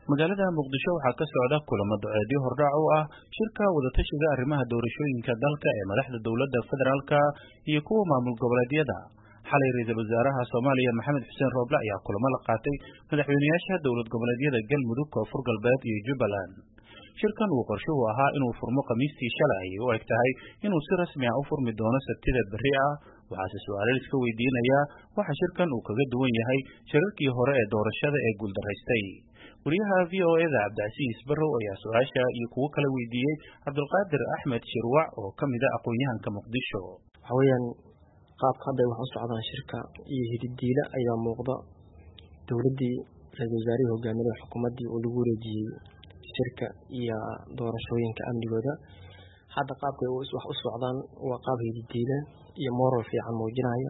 magaalada muqdisho waxaa ka socda kulamo duceedyo hordhac u ah shirka wadatashiga arrimaha doorashooyinka dalka ee madaxda dowladda federaalka iyo kuwa maamul goboleedyada. xalay ra'iisul wasaaraha Soomaaliya Maxamed Xuseen Rooble ayaa kulamo la qaatay madaxweynayaasha dowlad goboleedyada Galmudug, Koonfur Galbeed iyo Jubbaland. shirkan uu qorshuhu ahaa inuu furmo Khamiistii shalay u eg tahay inuu si rasmi ah u furmi doono Sabtida berri ah. waxaase su'aalo iska weydiinaya waxa shirkan uu kaga duwan yahay shirarkii hore ee doorashada ee guuldaraystay. wariyaha VOA-da Cabdicasiis Barrow ayaa su'aasha iyo kuwo kale weydiiyey Cabdulqaadir Axmed Shirwac oo ka mid ah aqoon-yahanka Muqdisho. waxaweyaan qaabka hadda wax u socdaan shirka iyo hididiila ayaa muuqda. dowladdii ra'iisul wasaarihii hogaaminaya xukuumaddii oo lagu wareejiyey shirka iyo doorashooyinka amnigooda. hadda qaabka wax u socdaan waa qaab hididiila iyo moral fiican muujinaya.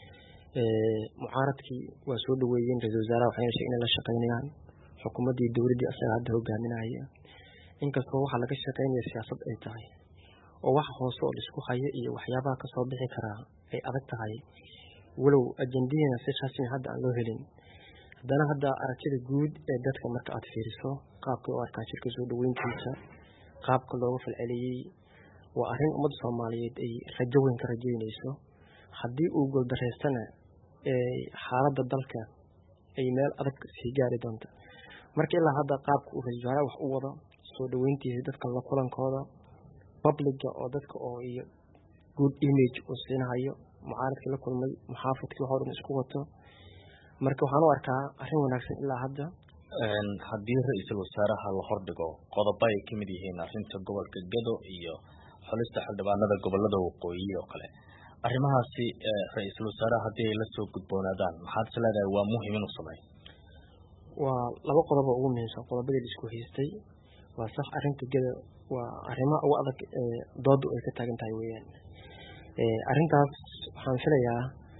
mucaaradkii waa soo dhaweeyeen ra'iisul wasaaraha waxayna sheegeen inay la shaqaynayaan xukuumaddii dowladdii asaga hadda hogaaminaya. inkastoo waxa laga shaqaynaya siyaasad ay tahay oo wax hoose oo isku haya iyo waxyaabaha ka soo bixi karaa ay adag tahay, walow ajendihiina si rasmi hadda aan loo helin. haddana hadda aragtida guud ee dadka marka aad fiiriso qaabka u arkaan shirka soo dhaweyntiisa, qaabka looga falceliyey, waa arrin ummadda Soomaaliyeed ay rajo weyn ka rajaynayso. haddii uu guuldareystana xaaladda dalka ay meel adag sii gaari doonta. marka ilaa hadda qaabka uu ra'iisul wasaaraha wax u wado, soo dhaweyntiisa, dadka la kulankooda, publica oo dadka oo iyo good image uu siinayo, mucaaradkii la kulmay, muxaafadkii waxoo dhan isku wato. marka waxaan u arkaa arrin wanaagsan ilaa hadda. haddii ra'iisul wasaaraha la hordhigo qodobo ay ka mid yihiin arrinta gobolka Gedo iyo xulista xildhibaanada gobolada waqooyi oo kale, arrimahaasi ra'iisul wasaaraha haddii ay la soo gudboonaadaan maxaad is leedahay waa muhiim inuu sameeyo? waa laba qodob oo ugu muhiimsan qodobadii la isku haystay. waa sax, arrinta Gedo waa arrimaha ugu adag doodu ay ka taagan tahay weeyaan. arrintaas waxaan filayaa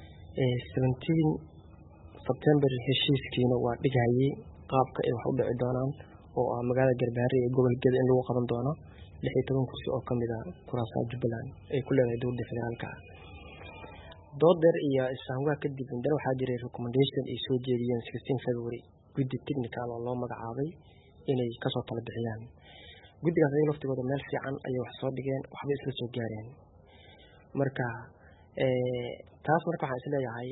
17 September heshiiskiina waa dhigayay qaabka ay wax u dhici doonaan oo ah magaalada Galbeed ee gobolka Gedo in lagu qaban doono 16 kursi oo kamid ah kuraasta Jubbaland ay ku leedahay dowladda federaalka. doodeer iyo isfahamka kadib indana waxaa jiray recommendation ay soo jeediyeen 16 February guddi technical oo loo magacaabay inay ka soo tala bixiyaan. guddigaas ay laftigooda meel fiican ayay wax soo dhigeen, waxba isla soo gaareen. marka taas marka waxaan is leeyahay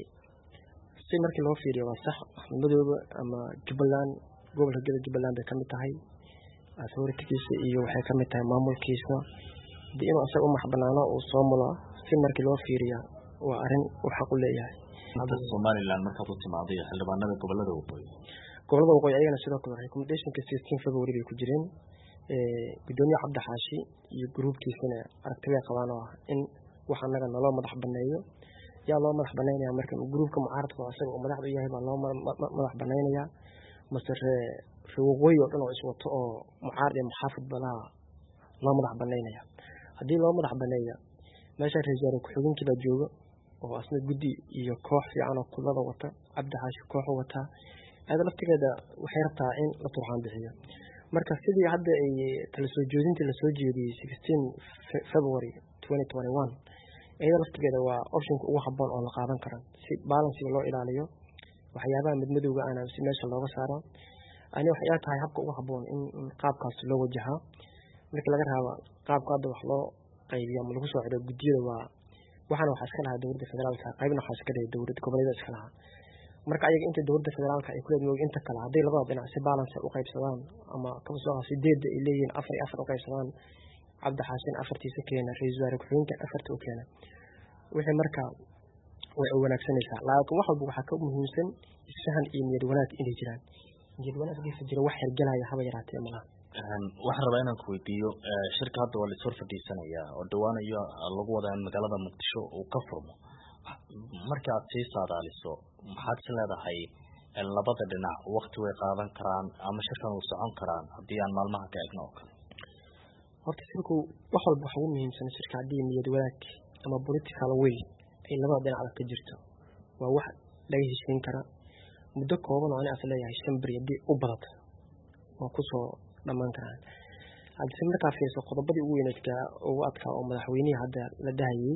si markii loo fiiriyo waa sax. madooba ama Jubbaland, gobolka Gedo Jubbaland ay kamid tahay authority-kiisa iyo waxay kamid tahay maamulkiisa. inuu asaga u maxbanaano uu soo mulo si markii loo fiiriyo waa arrin uu xaq u leeyahay. hadda Somaliland markaad u timaaday xildhibaanada gobolada waqooyi ayagana sidoo kale recommendation-ka 16 February bay ku jireen. gudoomiye Cabdi Xaashi iyo groupkiisana aragtida qabaan oo ah in wax anaga naloo madax baneeyo. yaa loo madax baneynaya marka groupka mucaaradka asaga oo madaxda u yahay baa loo madax baneynaya mase waqooyi oo dhan oo iswato oo mucaarad iyo muxaafid balaa loo madax baneynaya. haddii loo madax baneeyo meesha ra'iisul wasaare ku-xigeenkii baa jooga oo asna guddi iyo koox fiican oo kulada wata, Cabdi Xaashi koox wata, ayada laftigeeda waxay rabtaa in la turxaan bixiyo. marka sidii hadda ay tala soo jeedintii la soo jeediyey 16 February 2021 ayada laftigeeda waa optionka ugu habboon oo la qaadan karo si balance loo ilaaliyo waxyaabaha madmadowga aan si meesha looga saaro. ani waxay tahay habka ugu habboon in qaabkaas loo wajaho. markii laga raabo qaabka hadda wax loo qaybiyo ama lagu soo xidho guddiyada waa waxana waxa iska lahaa dowladda federaalka, qaybna waxa iska leeyahay dowladda goboleedyada iska lahaa. marka ayaga inta dowladda federaalka ay ku leeyihiin inta kale haday labada dhinac si balance u qaybsadaan ama ka soo sideed ay leeyihiin 4 u qaybsadaan, Cabdi Xaasin 4tiisa keena, ra'iisul wasaare ku-xigeenka 4 u keena, wixii marka way wanaagsanaysaa. laakiin wax walba waxa ka muhiimsan isfahan iyo niyad wanaag inay jiraan. niyad wanaag hadii jiro wax hirgalaya haba yaraatee malaha. waxaan rabaa inaan ku weydiiyo shirka hadda waa la soo fadhiisanaya oo dhawaanayo lagu wadaa in magaalada Muqdisho uu ka furmo. marka aad sii saadaaliso maxaad is leedahay labada dhinac waqti way qaadan karaan ama shirkan uu socon karaan haddii aan maalmaha ka eegno oo kale? horta shirku wax walba waxa ugu muhiimsan shirka haddii niyad wanaag ama political way ay labada dhinac ka jirto waa wax laga heshiin kara muddo kooban oo aan is leeyahay 5 beri haddii u badato waa ku soo dhamaan karaan. haddii markaa fiirso qodobadii ugu weynaadka ugu adkaa oo madaxweynaha hadda la dahayay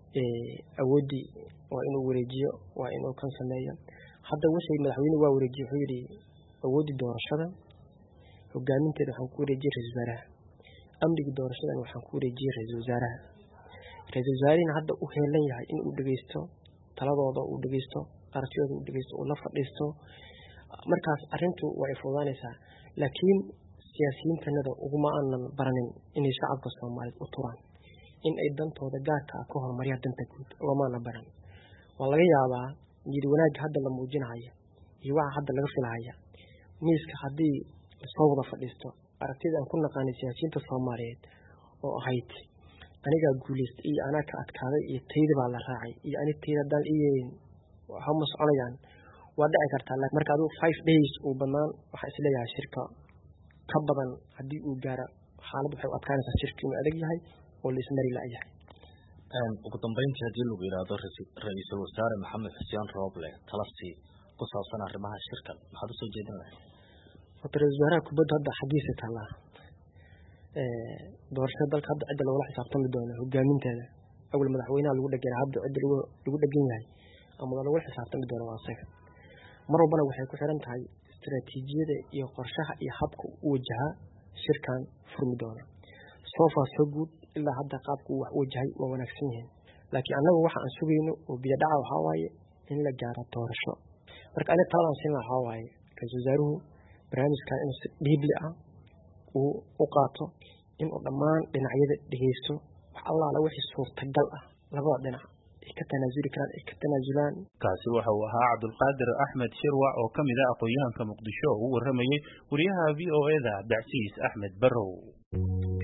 awoodii waa inuu wareejiyo, waa inuu kan sameeyo. hadda wixii madaxweynuhu waa wareejiyo wuxuu yiri awoodii doorashada hogaaminteeda waxaan ku wareejiyey ra-iisul wasaaraha amniga doorashadan waxaan ku wareejiyey ra-iisul wasaaraha ra-iisul wasaarihina hadda u heelan yahay in uu dhegeysto taladooda, uu dhegeysto aragtidooda, uu dhegeysto, uu la fadhiisto. markaas arrintu way fududaanaysaa. laakiin siyaasiyiintanada uguma aanan baranin inay shacabka Soomaaliyeed u turaan, in ay dantooda gaarka ah ka horumariyaan danta guud, ugamaana baran. waa laga yaabaa niyad wanaagga hadda la muujinaya iyo waxa hadda laga filaya miiska haddii lasoo wada fadhiisto aragtida aan ku naqaanay siyaasiyiinta Soomaaliyeed oo ahayd anigaa guuleystay iyo anaa ka adkaaday iyo tayda baa la raacay iyo aniga tayda dal iyo waxa ma soconayaan, waa dhici kartaa. laakiin marka aduu 5 days uu banaan waxa isleeyahay shirka ka badan haddii uu gaaro xaalad waxay u adkaanaysaa shirka inuu adag yahay oo la ismari la'yahay. ugu dambeyntii haddii lagu yiraahdo ra-iisul wasaare Maxamed Xuseen Rooble talafsi ku saabsan arrimaha shirkan maxaad usoo jeedin lahayd? ra-iisul wasaaraha kubadda hadda xagiisa taallaa doorashada dalka hadda cidda loola xisaabtami doono hogaaminteeda awal madaxweynaha lagu dhageeray hadda cidda lagu dhagan yahay ama loola xisaabtami doono waa isaga. mar walbana waxay ku xiran tahay istiraatiijiyada iyo qorshaha iyo habka uu wajaha shirkan furmi doona. soo guud ilaa hadda qaabku wax wajahay waa wanaagsan yihiin, laakiin annagu waxa aan sugayno oo biyo dhaca waxa waaye in la gaaro doorasho. marka aniga taladan siin waxa waaye ra-iisul wasaaruhu barnaamijkan inuu si dhiibli ah uu u qaato, inuu dhammaan dhinacyada dhegeysto, wax allaala wixii suurtagal ah labada dhinac ay ka tanaasuli karaan ay ka tanaasulaan. kaasi waxa uu ahaa Cabdulqaadir Axmed Shirwac oo ka mid ah aqoonyahanka Muqdisho oo u waramayay wariyaha VOA-da Cabdicasiis Axmed Barrow.